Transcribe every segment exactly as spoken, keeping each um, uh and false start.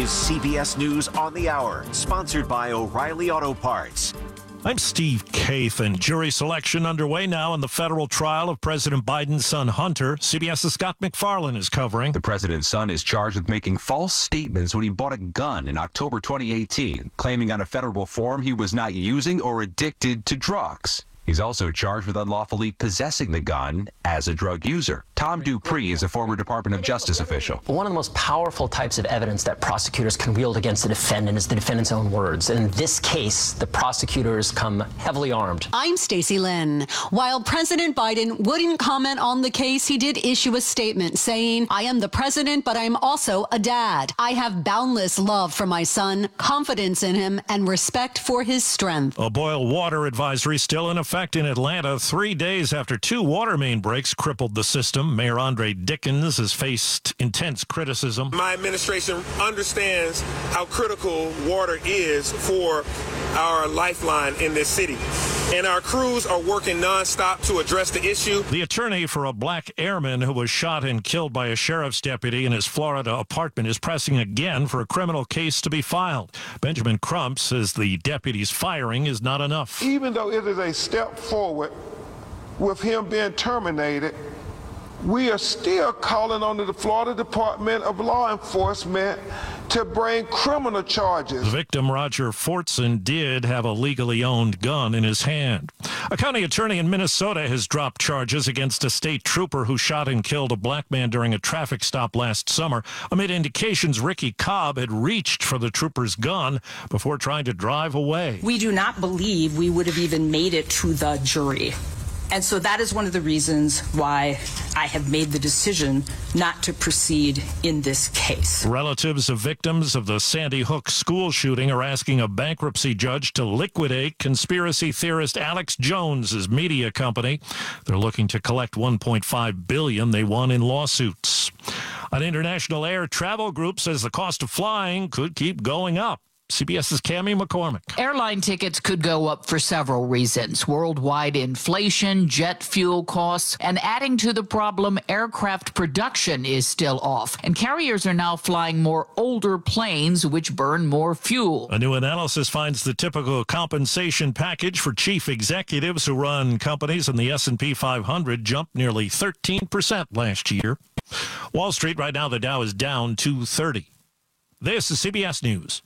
is C B S News on the Hour, sponsored by O'Reilly Auto Parts. I'm Steve Kaith, and jury selection underway now in the federal trial of President Biden's son Hunter. CBS's Scott McFarlane is covering. The president's son is charged with making false statements when he bought a gun in October twenty eighteen, claiming on a federal form he was not using or addicted to drugs. He's also charged with unlawfully possessing the gun as a drug user. Tom Dupree is a former Department of Justice official. One of the most powerful types of evidence that prosecutors can wield against the defendant is the defendant's own words. And in this case, the prosecutors come heavily armed. I'm Stacey Lynn. While President Biden wouldn't comment on the case, he did issue a statement saying, "I am the president, but I'm also a dad. I have boundless love for my son, confidence in him, and respect for his strength." A boil water advisory still in effect in Atlanta, three days after two water main breaks crippled the system. Mayor Andre Dickens has faced intense criticism. My administration understands how critical water is for our lifeline in this city, and our crews are working nonstop to address the issue. The attorney for a black airman who was shot and killed by a sheriff's deputy in his Florida apartment is pressing again for a criminal case to be filed. Benjamin Crump says the deputy's firing is not enough. Even though it is a step forward with him being terminated, we are still calling on the Florida Department of Law Enforcement to bring criminal charges. The victim, Roger Fortson, did have a legally owned gun in his hand. A county attorney in Minnesota has dropped charges against a state trooper who shot and killed a black man during a traffic stop last summer, amid indications Ricky Cobb had reached for the trooper's gun before trying to drive away. We do not believe we would have even made it to the jury. And so that is one of the reasons why I have made the decision not to proceed in this case. Relatives of victims of the Sandy Hook school shooting are asking a bankruptcy judge to liquidate conspiracy theorist Alex Jones's media company. They're looking to collect one point five billion dollars they won in lawsuits. An international air travel group says the cost of flying could keep going up. CBS's Cammie McCormick. Airline tickets could go up for several reasons. Worldwide inflation, jet fuel costs, and adding to the problem, aircraft production is still off. And carriers are now flying more older planes, which burn more fuel. A new analysis finds the typical compensation package for chief executives who run companies in the S and P five hundred jumped nearly thirteen percent last year. Wall Street right now, the Dow is down two thirty. This is C B S News.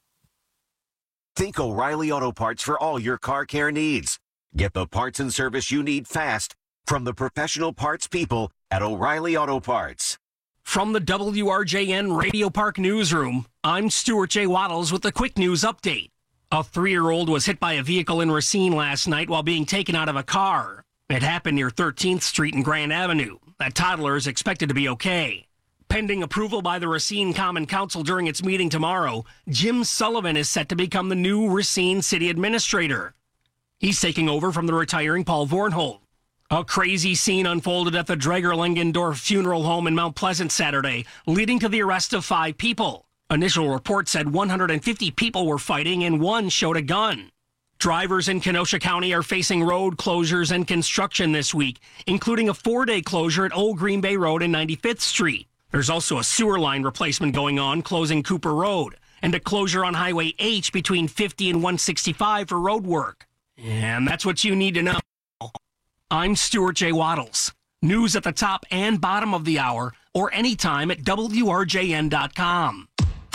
Think O'Reilly Auto Parts for all your car care needs. Get the parts and service you need fast from the professional parts people at O'Reilly Auto Parts. From the W R J N Radio Park Newsroom, I'm Stuart J. Waddles with a quick news update. A three-year-old was hit by a vehicle in Racine last night while being taken out of a car. It happened near thirteenth Street and Grand Avenue. That toddler is expected to be okay. Pending approval by the Racine Common Council during its meeting tomorrow, Jim Sullivan is set to become the new Racine City Administrator. He's taking over from the retiring Paul Vornholt. A crazy scene unfolded at the Drager-Lengendorf Funeral Home in Mount Pleasant Saturday, leading to the arrest of five people. Initial reports said one hundred fifty people were fighting and one showed a gun. Drivers in Kenosha County are facing road closures and construction this week, including a four-day closure at Old Green Bay Road and ninety-fifth Street. There's also a sewer line replacement going on, closing Cooper Road, and a closure on Highway H between fifty and one sixty-five for road work. And that's what you need to know. I'm Stuart J. Waddles. News at the top and bottom of the hour, or anytime at W R J N dot com.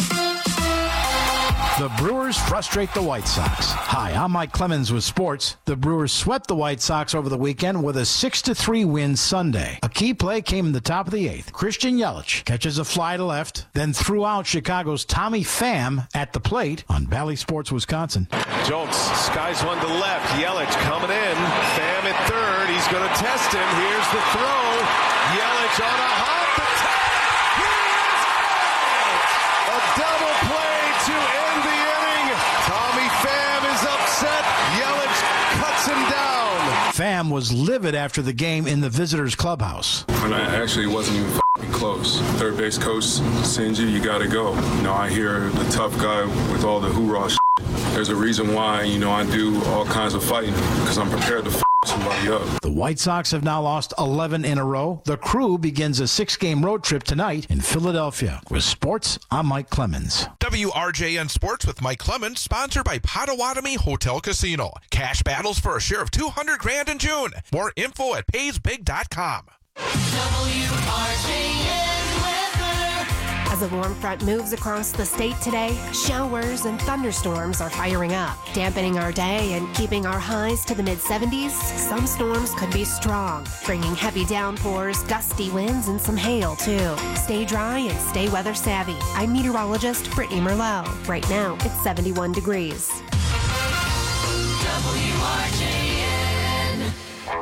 The Brewers frustrate the White Sox. Hi, I'm Mike Clemens with sports. The Brewers swept the White Sox over the weekend with a six to three win Sunday. A key play came in the top of the eighth. Christian Yelich catches a fly to left, then threw out Chicago's Tommy Pham at the plate on Bally Sports, Wisconsin. Jones skies one to left. Yelich coming in. Pham at third. He's going to test him. Here's the throw. Yelich on a hop. A double play to end the inning. Tommy Pham is upset. Yelich cuts him down. Pham was livid after the game in the visitors' clubhouse. And I actually wasn't even f***ing close. Third base coach sends you, you got to go. You know, I hear the tough guy with all the hoorah shit. There's a reason why, you know, I do all kinds of fighting, because I'm prepared to f***. somebody up. The White Sox have now lost eleven in a row. The Crew begins a six-game road trip tonight in Philadelphia. With sports, I'm Mike Clemens. W R J N Sports with Mike Clemens, sponsored by Potawatomi Hotel Casino. Cash battles for a share of two hundred grand in June. More info at pays big dot com. W R J N weather. As a warm front moves across the state today, showers and thunderstorms are firing up, dampening our day and keeping our highs to the mid seventies. Some storms could be strong, bringing heavy downpours, gusty winds, and some hail, too. Stay dry and stay weather savvy. I'm meteorologist Brittany Merlot. Right now, it's seventy-one degrees. W R J N.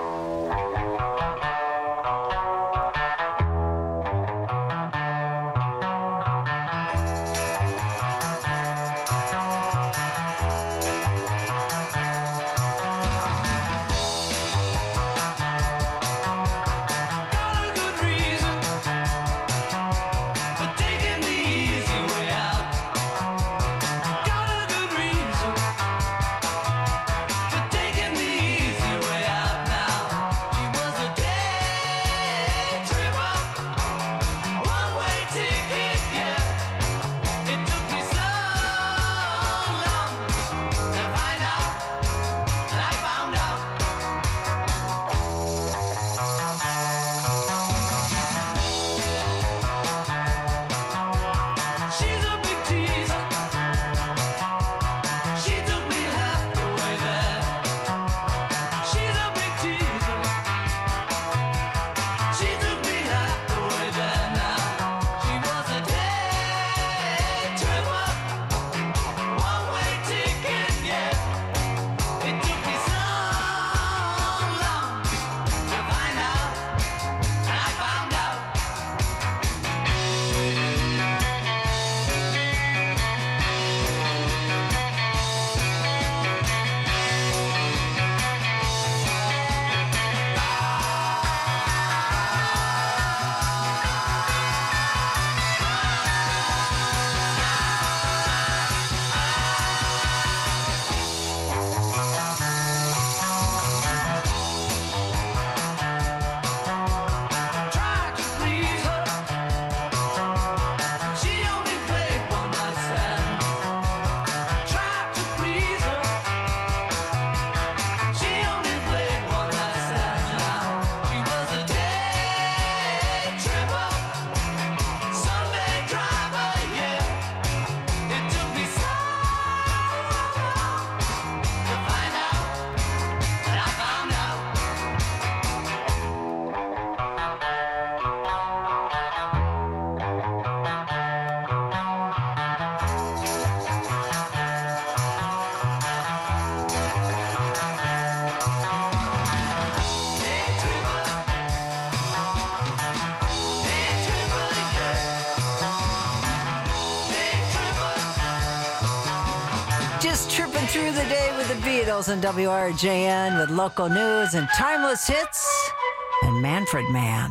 Through the day with the Beatles and W R J N with local news and timeless hits and Manfred Mann.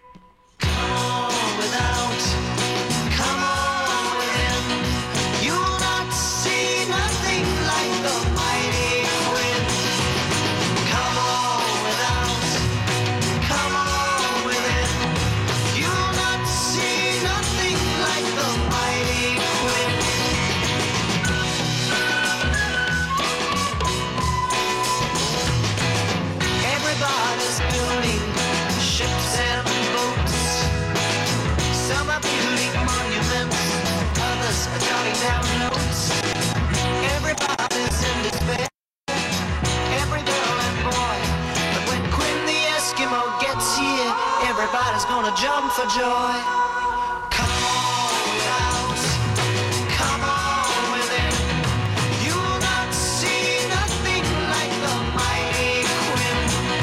Everybody's gonna jump for joy. Come on without, come on within. You'll not see nothing like the mighty Quinn.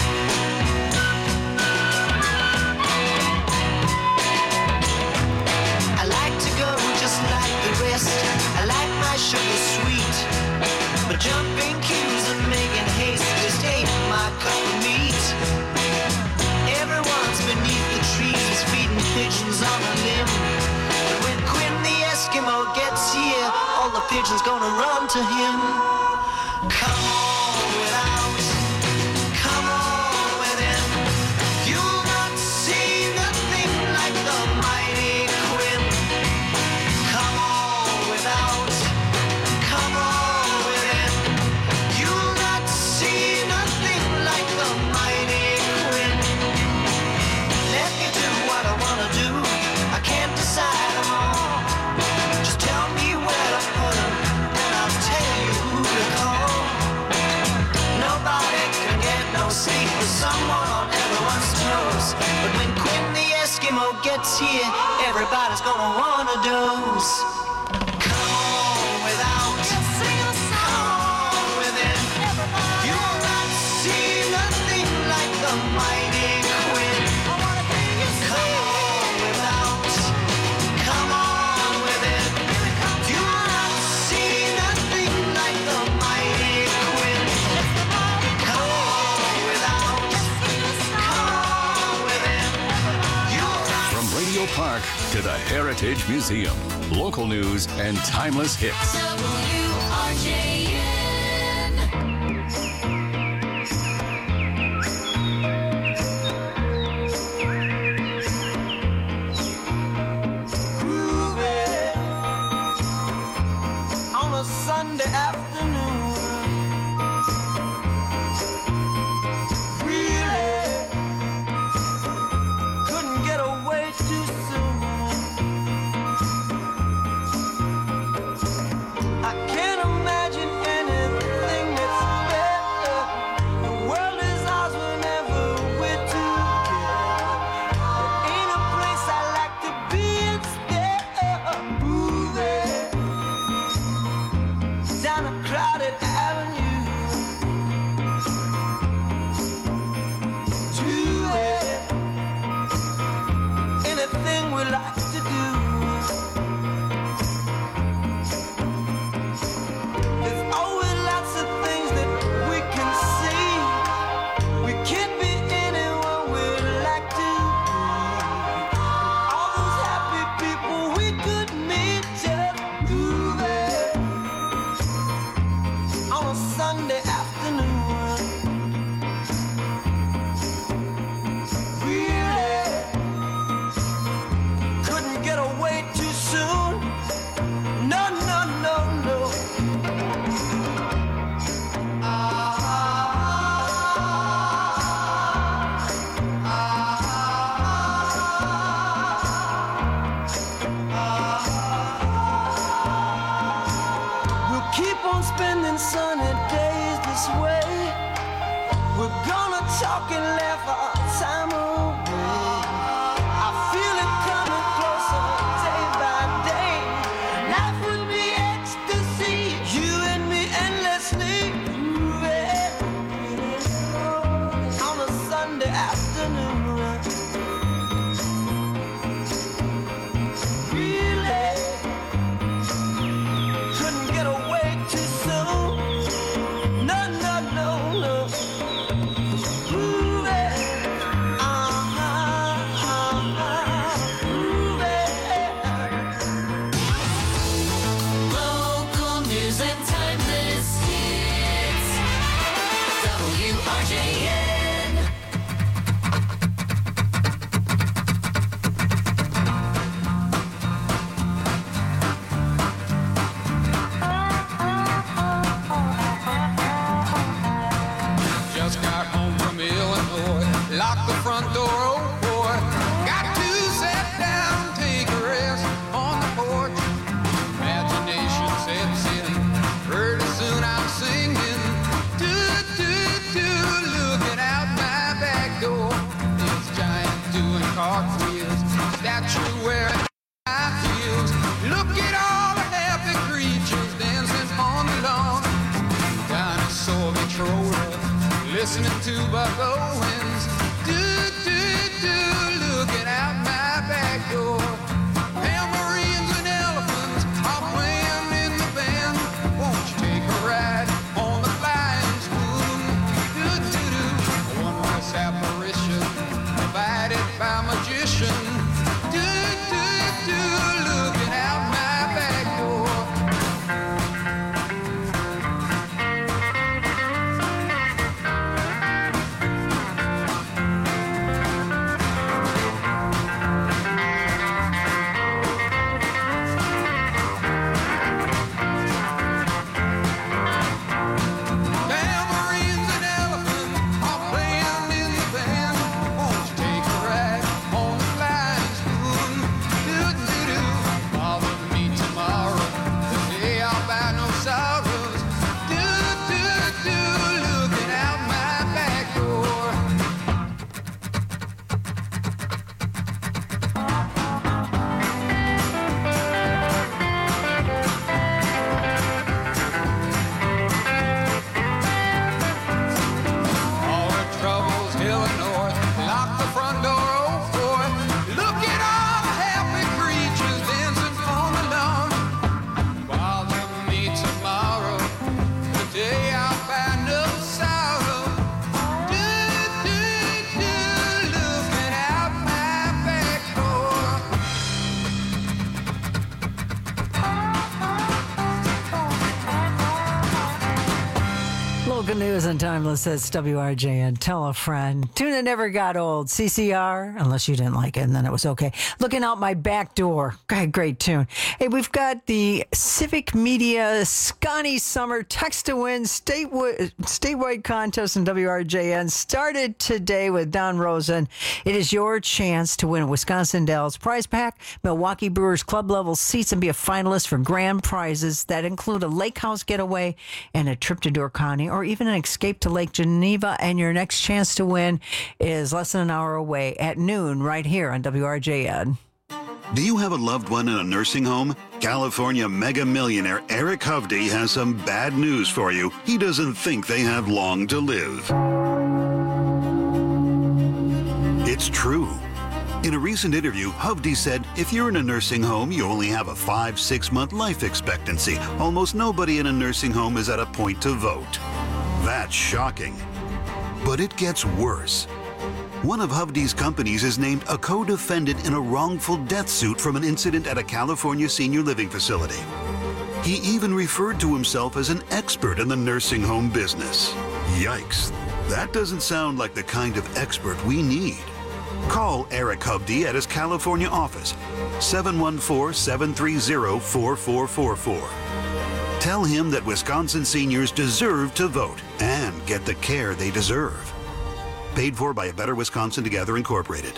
I like to go just like the rest. I like my sugar sweet, but jumping queues and making haste just ain't my cup of meat. Everyone's beneath the trees feeding pigeons on a limb. But when Quinn the Eskimo gets here, all the pigeons gonna run to him. Come on without, come gets here, everybody's gonna wanna dose. Come on without, come on within. You'll not see nothing like the mighty Quinn. Come on without, come on within. You'll not see nothing like the mighty Quinn. Come on without, come on within. From Radio Park to the Heritage Museum, local news and timeless hits. W R J N. On a Sunday afternoon, really couldn't get away too soon. I can't imagine anything that's better. The world is ours whenever we're together. There ain't a place I like to be instead of moving down a crowded avenue. Do it. Anything we like to do. There's always lots of things that we can see. We can't be anyone we'd like to be. All those happy people we could meet just moving on a Sunday afternoon. Really couldn't get away too soon. No, no, no, no. We'll keep on spending sunny days this way. We're gonna talk and laugh our time away. I feel it coming closer day by day. Life would be ecstasy, you and me endlessly moving on a Sunday afternoon. Really couldn't get away too soon. No, no, no, no. Moving, uh-huh, uh-huh, moving. Local news and timeless hits. W R J N. Just got home from Illinois, locked the front door, oh boy. Got to sit down, take a rest on the porch. Imagination sets in, pretty soon I'm singing. Do, do, do, looking out my back door. This giant doing cartwheels, statue wearing high heels. Look at all the happy creatures dancing on the lawn. Dinosaur controller, listening to Buck Owens. Do, do, do, looking out my back door. Tambourines and elephants are playing in the band. Won't you take a ride on the flying spoon? Do, do, do, a wondrous apparition provided by magician. Do, do, do, looking out my back door. Local news and timeless hits, W R J N. Tell a friend. Tuna never got old. C C R, unless you didn't like it, and then it was okay. Looking out my back door. God, great tune. Hey, we've got the Civic Media Scotty Summer Text to Win statewide, statewide contest in W R J N. Started today with Don Rosen. It is your chance to win a Wisconsin Dells prize pack, Milwaukee Brewers club level seats, and be a finalist for grand prizes that include a lake house getaway and a trip to Door County, or even an escape to Lake Geneva. And your next chance to win is less than an hour away at noon right here on W R J N. Do you have a loved one in a nursing home? California mega millionaire Eric Hovde has some bad news for you. He doesn't think they have long to live. It's true. In a recent interview, Hovde said, if you're in a nursing home, you only have a five, six month life expectancy. Almost nobody in a nursing home is at a point to vote. That's shocking. But it gets worse. One of Hovde's companies is named a co-defendant in a wrongful death suit from an incident at a California senior living facility. He even referred to himself as an expert in the nursing home business. Yikes. That doesn't sound like the kind of expert we need. Call Eric Hovde at his California office, seven one four, seven three zero, four four four four. Tell him that Wisconsin seniors deserve to vote and get the care they deserve. Paid for by A Better Wisconsin Together Incorporated.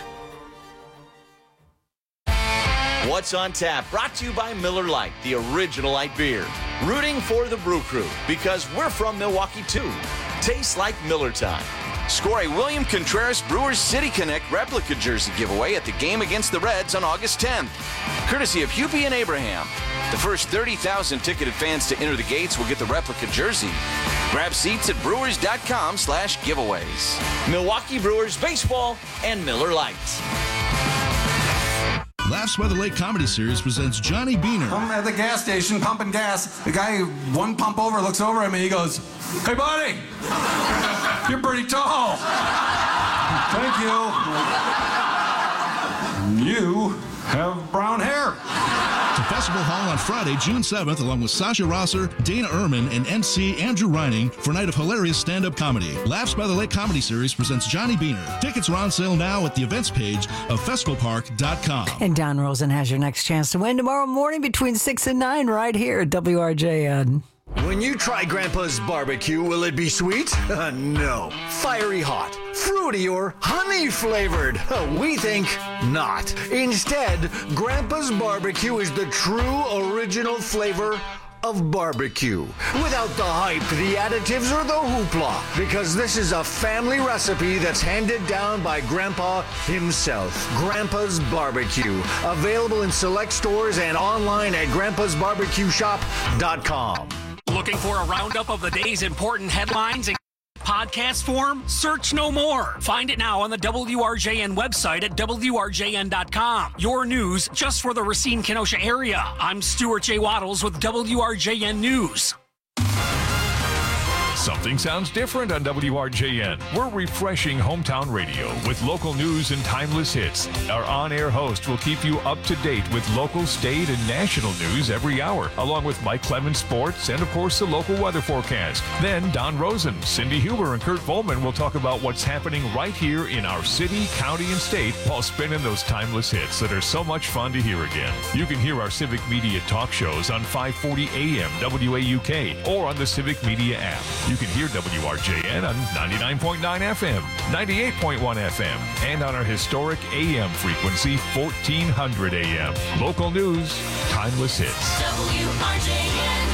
What's on Tap? Brought to you by Miller Lite, the original light beer. Rooting for the Brew Crew because we're from Milwaukee too. Tastes like Miller time. Score a William Contreras Brewers City Connect replica jersey giveaway at the game against the Reds on August tenth. Courtesy of Hupie and Abraham. The first thirty thousand ticketed fans to enter the gates will get the replica jersey. Grab seats at brewers.com slash giveaways. Milwaukee Brewers Baseball and Miller Lite. Laughs by the Lake Comedy Series presents Johnny Beaner. I'm at the gas station pumping gas. The guy one pump over looks over at me. He goes, "Hey, buddy, you're pretty tall." "Thank you. You have brown hair." To Festival Hall on Friday, June seventh, along with Sasha Rosser, Dana Ehrman, and M C Andrew Reining for a night of hilarious stand-up comedy. Laughs by the Lake Comedy Series presents Johnny Beaner. Tickets are on sale now at the events page of festival park dot com. And Don Rosen has your next chance to win tomorrow morning between six and nine right here at W R J N. When you try Grandpa's barbecue, will it be sweet? Uh, no. Fiery hot, fruity, or honey flavored? Uh, we think not. Instead, Grandpa's barbecue is the true original flavor of barbecue. Without the hype, the additives, or the hoopla. Because this is a family recipe that's handed down by Grandpa himself. Grandpa's Barbecue. Available in select stores and online at grandpas barbecue shop dot com. Looking for a roundup of the day's important headlines in podcast form? Search no more. Find it now on the W R J N website at W R J N dot com. Your news just for the Racine-Kenosha area. I'm Stuart J. Waddles with W R J N News. Something sounds different on W R J N. We're refreshing hometown radio with local news and timeless hits. Our on-air host will keep you up to date with local, state, and national news every hour, along with Mike Clemens Sports and, of course, the local weather forecast. Then Don Rosen, Cindy Huber, and Kurt Volman will talk about what's happening right here in our city, county, and state while spinning those timeless hits that are so much fun to hear again. You can hear our Civic Media talk shows on five forty A M W A U K or on the Civic Media app. You can hear W R J N on ninety-nine point nine F M, ninety-eight point one F M, and on our historic A M frequency, fourteen hundred A M. Local news, timeless hits. W R J N.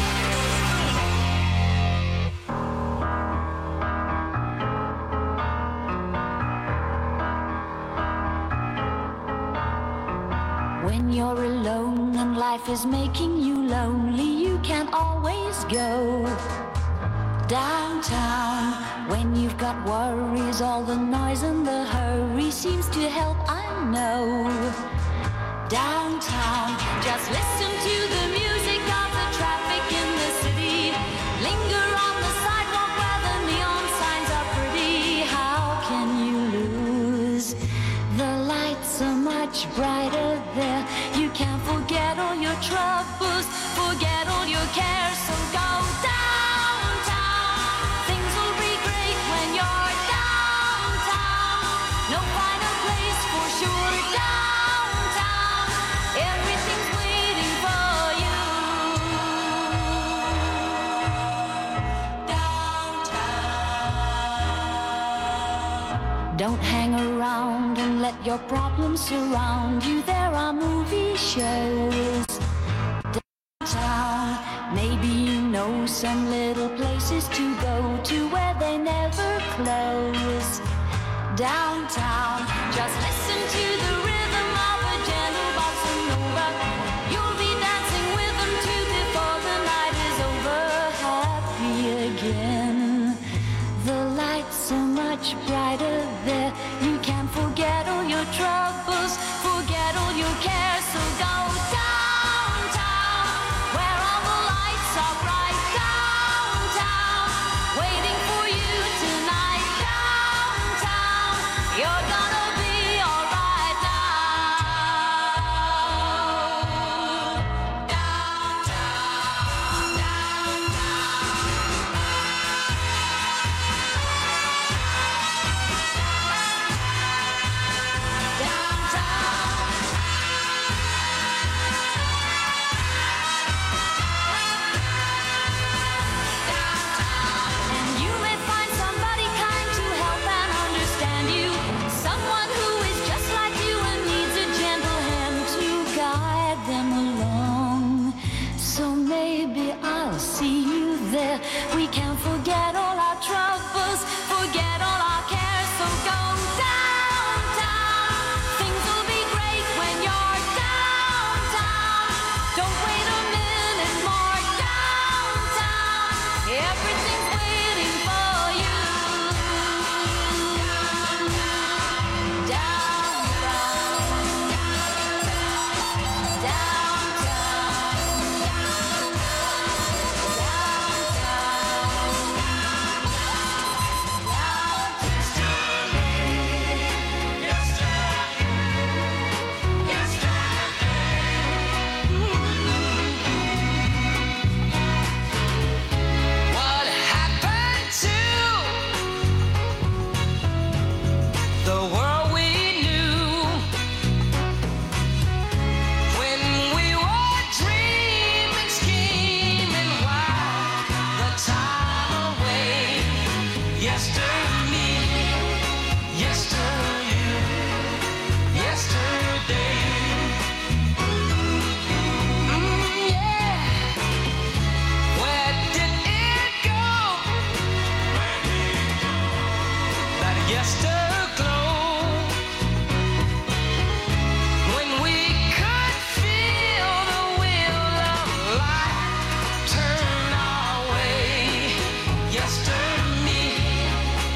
When you're alone and life is making you lonely, you can't always go downtown. When you've got worries, all the noise and the hurry seems to help, I know. Downtown, just listen to the music of the traffic in the city. Linger on the sidewalk where the neon signs are pretty. How can you lose? The lights are much brighter there. You can't forget all your troubles, forget all your cares, so go downtown. Things Don't hang around and let your problems surround you. There are movie shows downtown. Maybe you know some little places to go to where they never close. Downtown, just listen to the rhythm of a gentle bossa nova. You'll be dancing with them too before the night is over. Happy again. The lights are much brighter there. You can forget all your troubles, forget all your cares. So go downtown, where all the lights are bright. Downtown, waiting for you tonight. Downtown, you're gonna be alright now. Downtown, and you may find somebody kind to help and understand you. Someone who is just like you and needs a gentle hand to guide them along. So maybe I'll see you there. We can forget all our troubles, forget all our cares. So go downtown. Things will be great when you're downtown. Don't wait a minute more. Downtown, everything's waiting for you. What happened to the world we knew when we were dreaming, scheming, while the time away? Yesterday, yesterday, yesterday. Mm, yeah. Where did it go? That yesterglow, when we could feel the wheel of life turn our way. Yesterday,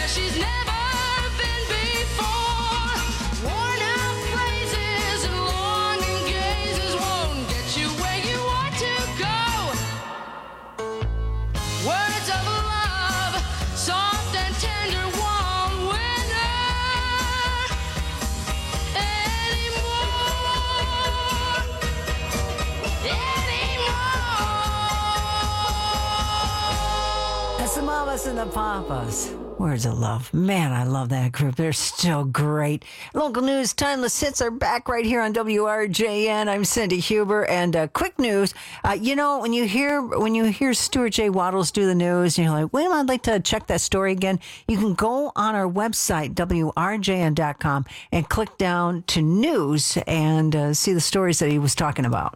where she's never been before. Worn out phrases and longing gazes won't get you where you want to go. Words of love, soft and tender, won't win her anymore. That's the Mamas and the Papas. Words of Love. Man, I love that group. They're still great. Local news, timeless hits are back right here on W R J N. I'm Cindy Huber, and uh, quick news. Uh, you know, when you hear when you hear Stuart J. Waddles do the news, and you're like, wait a minute, I'd like to check that story again. You can go on our website, W R J N dot com, and click down to news and uh, see the stories that he was talking about.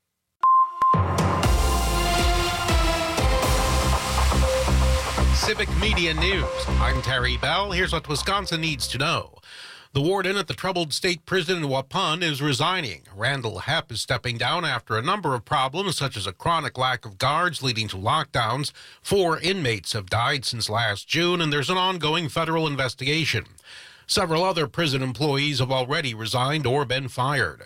Civic Media News. I'm Terry Bell. Here's what Wisconsin needs to know. The warden at the troubled state prison in Waupun is resigning. Randall Hepp is stepping down after a number of problems, such as a chronic lack of guards leading to lockdowns. Four inmates have died since last June, and there's an ongoing federal investigation. Several other prison employees have already resigned or been fired.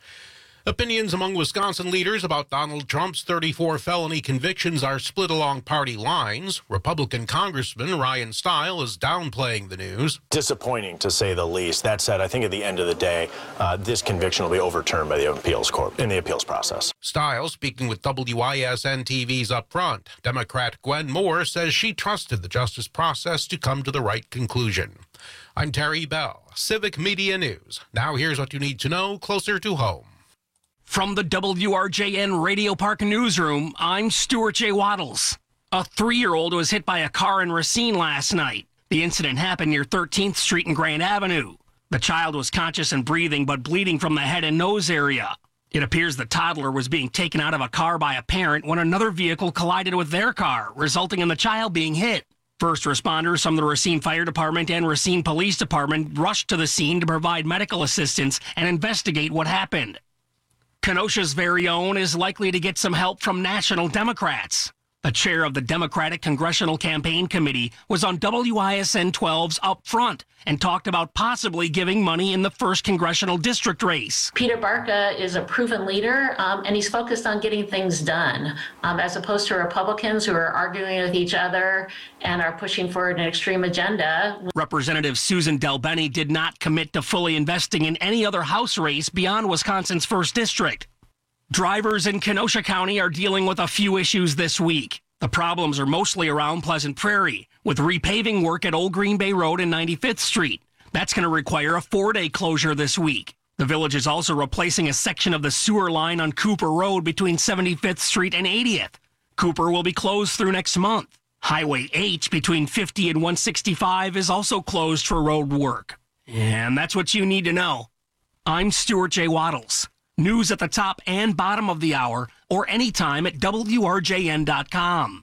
Opinions among Wisconsin leaders about Donald Trump's thirty-four felony convictions are split along party lines. Republican Congressman Ryan Steil is downplaying the news. Disappointing, to say the least. That said, I think at the end of the day, uh, this conviction will be overturned by the appeals court in the appeals process. Steil, speaking with W I S N T V's Upfront, Democrat Gwen Moore says she trusted the justice process to come to the right conclusion. I'm Terry Bell, Civic Media News. Now here's what you need to know closer to home. From the W R J N Radio Park Newsroom, I'm Stuart J. Waddles. A three-year-old was hit by a car in Racine last night. The incident happened near thirteenth Street and Grand Avenue. The child was conscious and breathing, but bleeding from the head and nose area. It appears the toddler was being taken out of a car by a parent when another vehicle collided with their car, resulting in the child being hit. First responders from the Racine Fire Department and Racine Police Department rushed to the scene to provide medical assistance and investigate what happened. Kenosha's very own is likely to get some help from national Democrats. The chair of the Democratic Congressional Campaign Committee was on W I S N twelve's Up Front and talked about possibly giving money in the first congressional district race. Peter Barca is a proven leader, um, and he's focused on getting things done, um, as opposed to Republicans who are arguing with each other and are pushing forward an extreme agenda. Representative Susan DelBene did not commit to fully investing in any other House race beyond Wisconsin's first district. Drivers in Kenosha County are dealing with a few issues this week. The problems are mostly around Pleasant Prairie, with repaving work at Old Green Bay Road and ninety-fifth Street. That's going to require a four-day closure this week. The village is also replacing a section of the sewer line on Cooper Road between seventy-fifth Street and eightieth. Cooper will be closed through next month. Highway H between fifty and one sixty-five is also closed for road work. And that's what you need to know. I'm Stuart J. Waddles. News at the top and bottom of the hour, or anytime at W R J N dot com.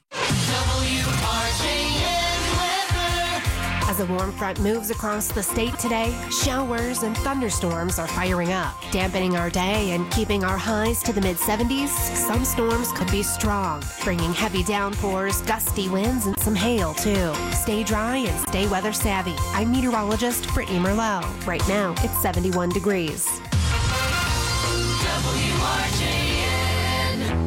As a warm front moves across the state today, showers and thunderstorms are firing up, dampening our day and keeping our highs to the mid seventies. Some storms could be strong, bringing heavy downpours, gusty winds, and some hail, too. Stay dry and stay weather savvy. I'm meteorologist Brittany Merlot. Right now, it's seventy-one degrees. W R J N.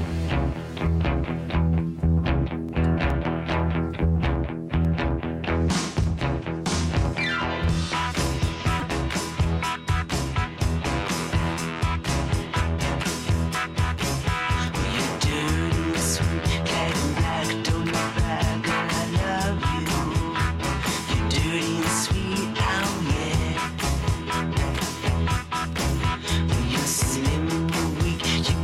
Slim, weak, you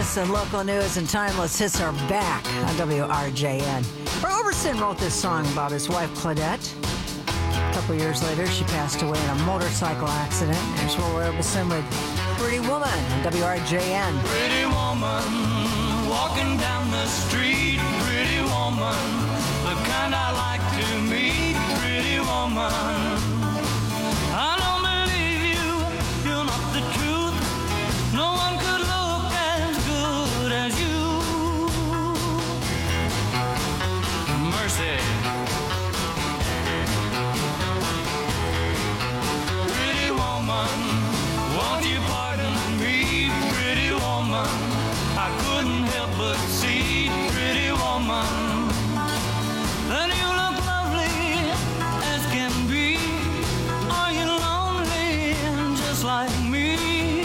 This and local news and timeless hits are back on W R J N. Roy Orbison wrote this song about his wife, Claudette. A couple years later, she passed away in a motorcycle accident. Here's Roy Orbison with Pretty Woman on W R J N. Pretty woman, walking down the street. Pretty woman, the kind I like to meet. Pretty woman, I don't believe you, you're not the truth. No one could look as good as you. Mercy. Pretty woman, won't you pardon me? Pretty woman, I couldn't help but see. Pretty woman, then you look lovely as can be. Are you lonely just like me?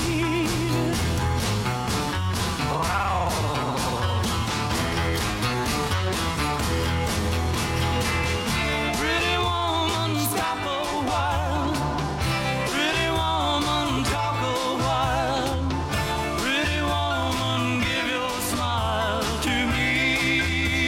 Wow. Pretty woman, stop a while. Pretty woman, talk a while. Pretty woman, give your smile to me.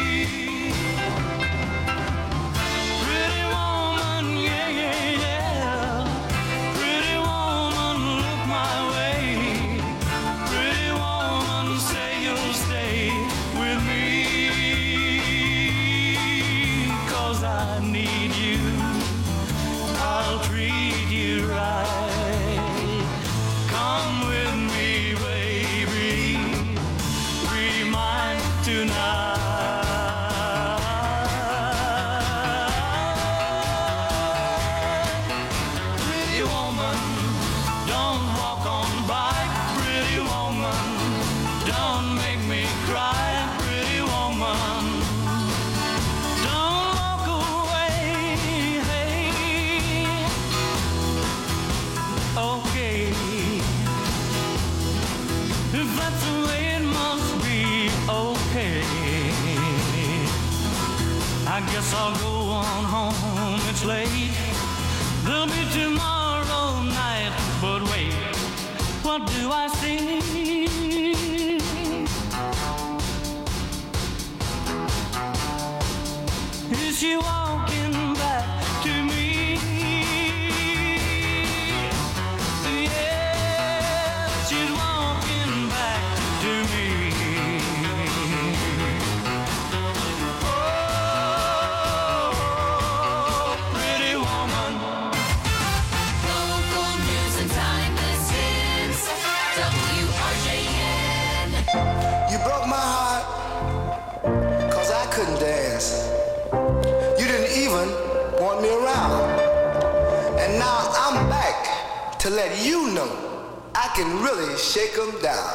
Pretty woman, yeah, yeah, yeah. Pretty woman, look my way. Pretty woman, say you'll stay with me. 'Cause I need you. I'll treat you right. Come with me, baby. Be mine tonight. Pretty woman, don't walk on by. Pretty woman, don't make me cry. Pretty woman, don't walk away. Hey. Okay, if that's the way it must be, okay. I guess I'll go on home, it's late. There'll be tomorrow night, but wait, what do I see? Is she walking back to me? Yeah, she's walking back to me. Oh, pretty woman. Local news and timeless hits. W R J N. You broke my heart, cause I couldn't dance. You didn't even want me around. And now I'm back to let you know I can really shake 'em down.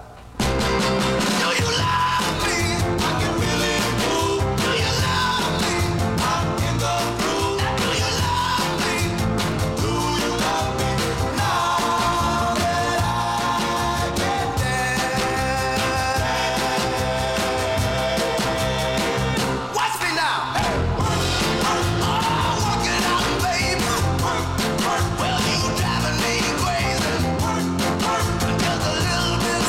Do you love me? I can really move. Do you love me? I'm in the groove. Do you love me? Do you love me? Now that I can dance. Watch me now. Walking out, baby. Well, you driving me crazy. Just a little bit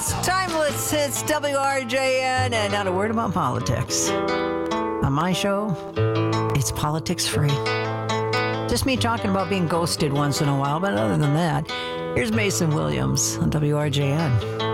It's Timeless Hits, W R J N, and not a word about politics. On my show, it's politics free. Just me talking about being ghosted once in a while, but other than that, here's Mason Williams on W R J N.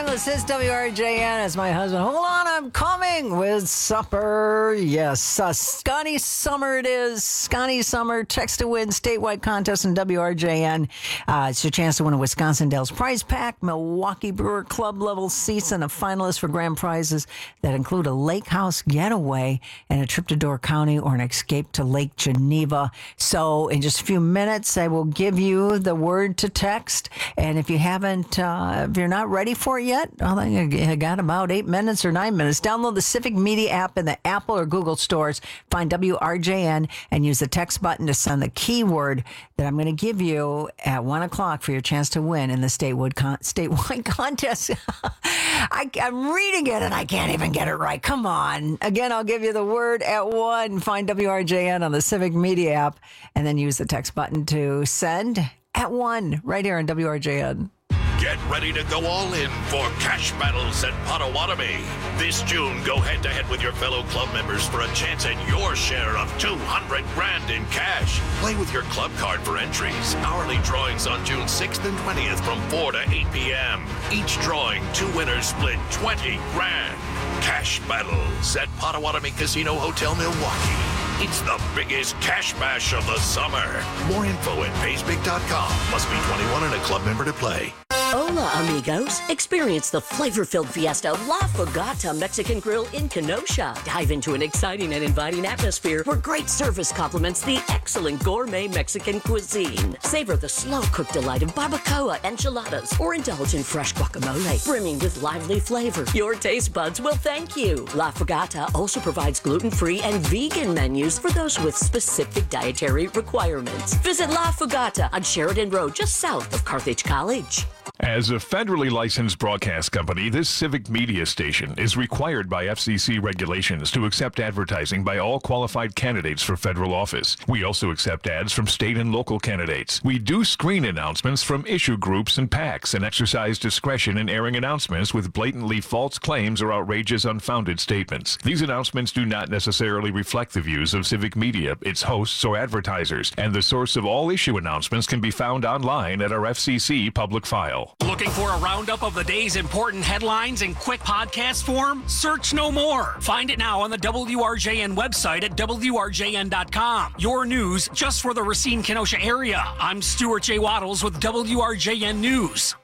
Timeless Hits, W R J N, as my husband. Hold on, I'm coming with supper. Yes, uh, Scotty Summer it is. Scotty Summer, text to win, statewide contest in W R J N. Uh, it's your chance to win a Wisconsin Dells prize pack, Milwaukee Brewer Club level seats, and a finalist for grand prizes that include a lake house getaway and a trip to Door County or an escape to Lake Geneva. So in just a few minutes, I will give you the word to text. And if you haven't, uh, if you're not ready for it yet, I think you got about eight minutes or nine minutes. Download the Civic Media app in the Apple or Google stores. Find W R J N and use the text button to send the keyword that I'm going to give you at one o'clock for your chance to win in the statewide, con- statewide contest. I, I'm reading it and I can't even get it right. Come on. Again, I'll give you the word at one. Find W R J N on the Civic Media app and then use the text button to send at one right here on W R J N. Get ready to go all in for cash battles at Potawatomi. This June, go head-to-head with your fellow club members for a chance at your share of two hundred grand in cash. Play with your club card for entries. Hourly drawings on June sixth and twentieth from four to eight p.m. Each drawing, two winners split twenty grand. Cash battles at Potawatomi Casino Hotel, Milwaukee. It's the biggest cash bash of the summer. More info at pays big dot com. Must be twenty-one and a club member to play. Hola, amigos. Experience the flavor-filled fiesta of La Fogata Mexican Grill in Kenosha. Dive into an exciting and inviting atmosphere where great service complements the excellent gourmet Mexican cuisine. Savor the slow-cooked delight of barbacoa enchiladas or indulge in fresh guacamole, brimming with lively flavor. Your taste buds will thank you. La Fogata also provides gluten-free and vegan menus for those with specific dietary requirements. Visit La Fogata on Sheridan Road, just south of Carthage College. As a federally licensed broadcast company, this Civic Media station is required by F C C regulations to accept advertising by all qualified candidates for federal office. We also accept ads from state and local candidates. We do screen announcements from issue groups and PACs and exercise discretion in airing announcements with blatantly false claims or outrageous unfounded statements. These announcements do not necessarily reflect the views of Civic Media, its hosts, or advertisers, and the source of all issue announcements can be found online at our F C C public file. Looking for a roundup of the day's important headlines in quick podcast form? Search no more. Find it now on the W R J N website at W R J N dot com. Your news just for the Racine-Kenosha area. I'm Stuart J. Waddles with W R J N News.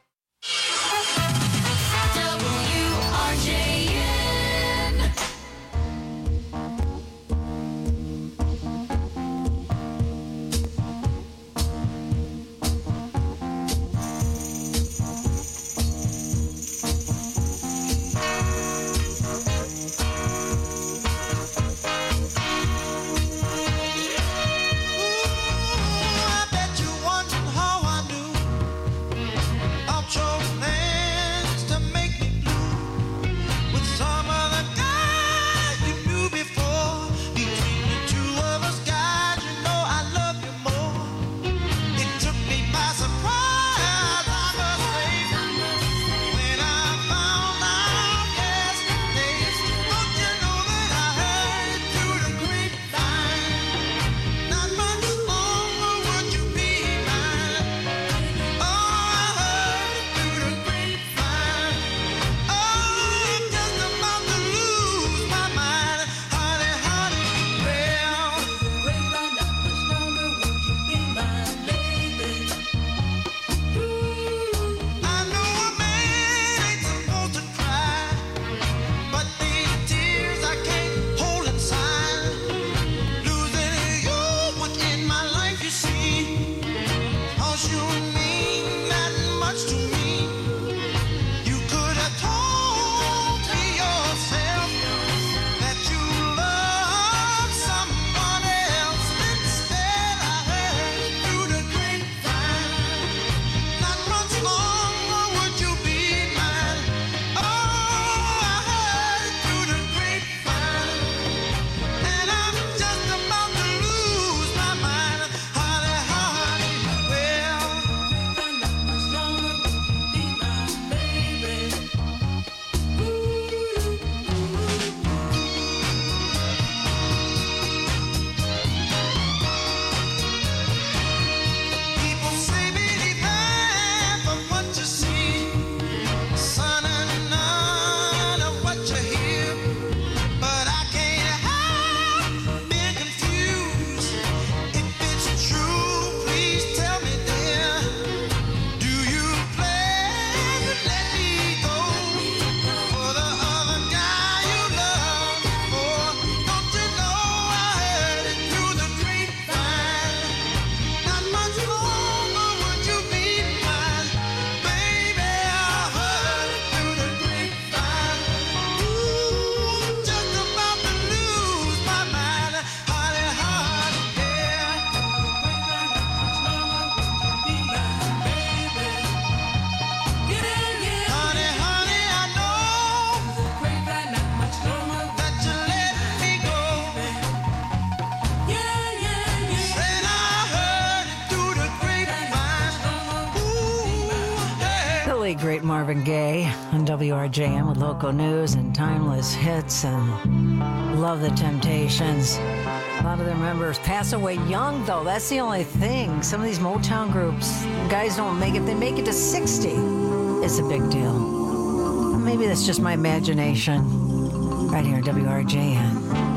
really great Marvin Gaye on W R J M with local news and timeless hits, and love the Temptations. A lot of their members pass away young, though. That's the only thing. Some of these Motown groups, guys don't make it. If they make it to sixty, it's a big deal. Maybe that's just my imagination. Right here at W R J N.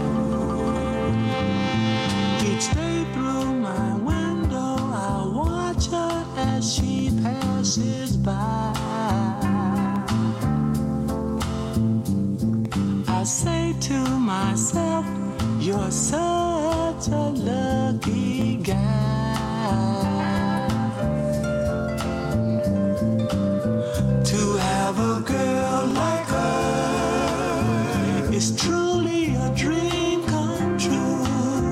Each day through my window, I watch her as she passes by. I say to myself, you're such a lucky guy. To have a girl like her is truly a dream come true.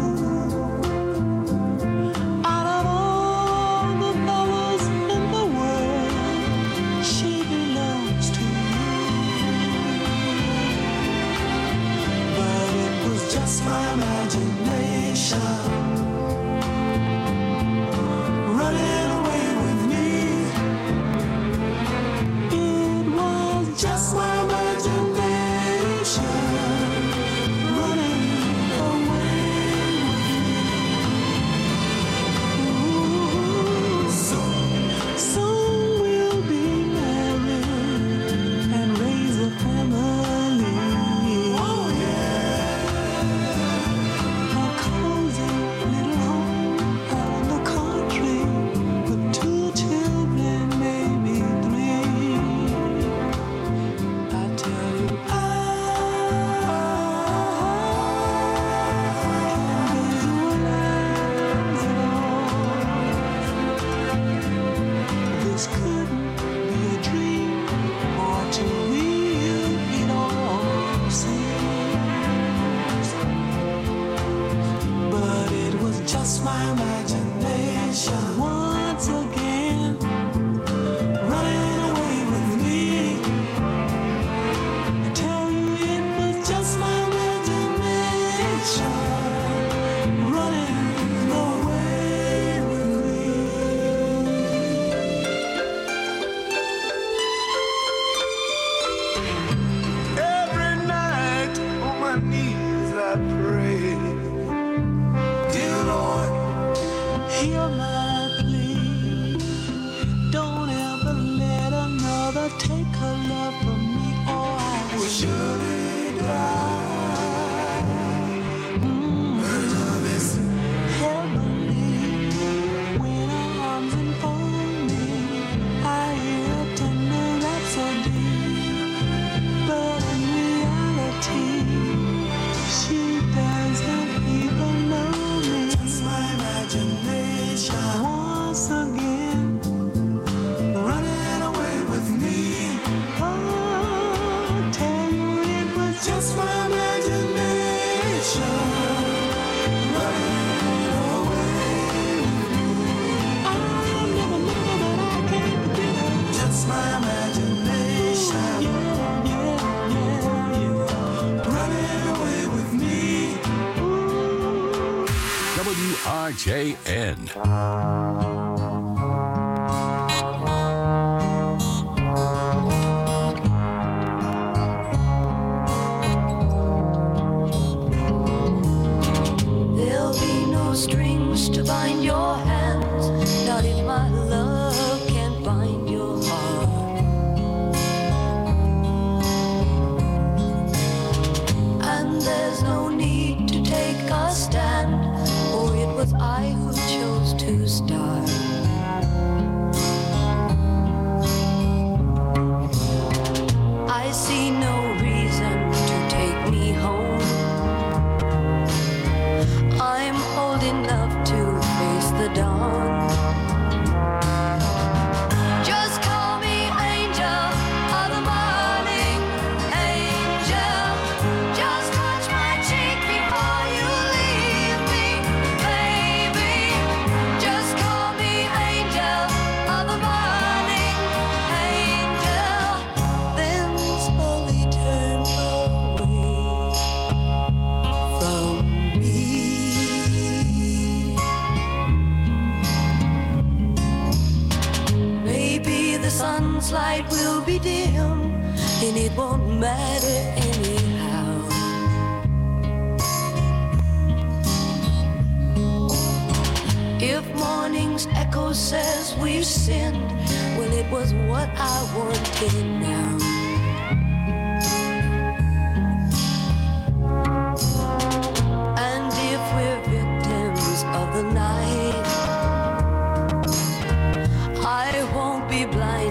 Out of all the fellas in the world, she belongs to you. But it was just my imagination running away with me. It was just my imagination running away with me. Ooh, soon, soon we'll be married and raise a family. Oh yeah. A cozy little home out in the country with two children, maybe three. I tell you, this couldn't be a dream or too real. It all seems, but it was just my imagination once again running away with me. I tell you, it was just my imagination running away with me. Every night on my knees I pray, dear Lord, hear my plea. Don't ever let another take her love from me, or I will surely die. Mm. Her love is heavenly. When her arms enfold me, I hear a tender rhapsody. But in reality, she doesn't even know me. Just my imagination once again running away with me. Oh, I tell you, it was just my imagination running away with me. I never knew that I can't forget her. Just my imagination. Yeah, yeah, yeah, yeah. Running away with me. W R J N. There'll be no strings to bind your hands, not if my love can't bind your heart. And there's no need to take a stand, for it was I who chose to start. sun's light will be dim, and it won't matter anyhow. If morning's echo says we've sinned, well, it was what I wanted now. And if we're victims of the night, I won't be blind